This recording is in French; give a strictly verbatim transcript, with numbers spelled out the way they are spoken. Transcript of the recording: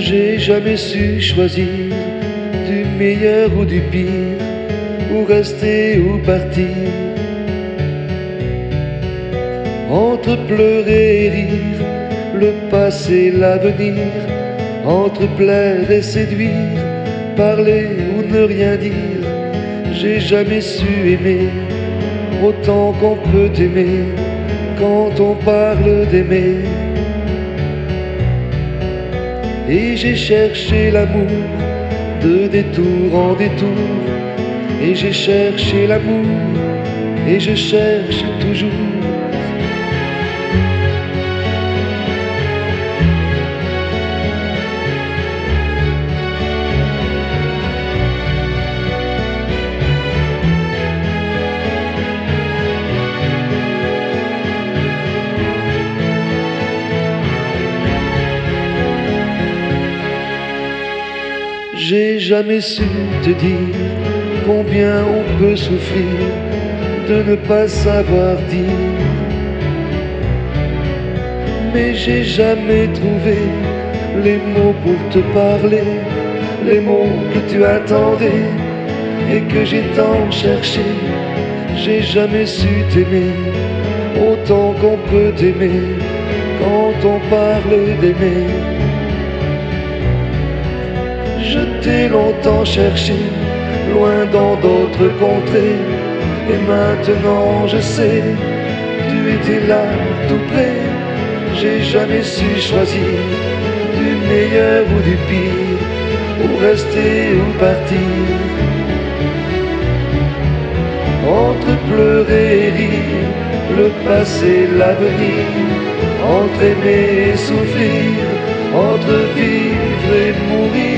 J'ai jamais su choisir du meilleur ou du pire, ou rester ou partir. Entre pleurer et rire, le passé, l'avenir, entre plaire et séduire, parler ou ne rien dire, j'ai jamais su aimer autant qu'on peut aimer quand on parle d'aimer. Et j'ai cherché l'amour de détour en détour, et j'ai cherché l'amour, et je cherche toujours. J'ai jamais su te dire combien on peut souffrir de ne pas savoir dire. Mais j'ai jamais trouvé les mots pour te parler, les mots que tu attendais et que j'ai tant cherché. J'ai jamais su t'aimer autant qu'on peut t'aimer quand on parle d'aimer. Je t'ai longtemps cherché, loin dans d'autres contrées, et maintenant je sais, tu étais là tout près. J'ai jamais su choisir du meilleur ou du pire, ou rester ou partir. Entre pleurer et rire, le passé, l'avenir, entre aimer et souffrir, entre vivre et mourir.